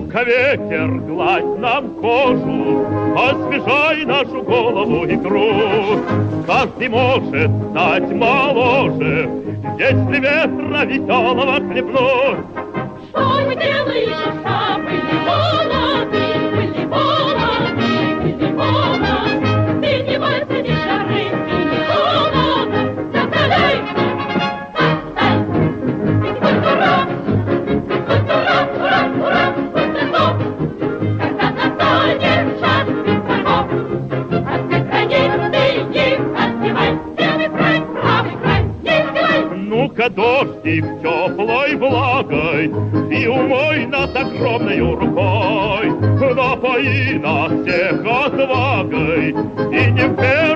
Ну-ка, ветер, гладь нам кожу, освежай нашу голову и труд. Каждый может стать моложе, если ветра веселого хлебнуть. Что мы делаем, что были молоды, были молоды, были молоды. Ты не бойся ни жары, и ни холода, заставляй! Когда настанет час торгов, от всех границ ты их отбивай. Левый край, правый край, не издевай. Ну-ка, дождик теплой влагой, и умой нас огромною рукой. Напои нас всех отвагой, и не в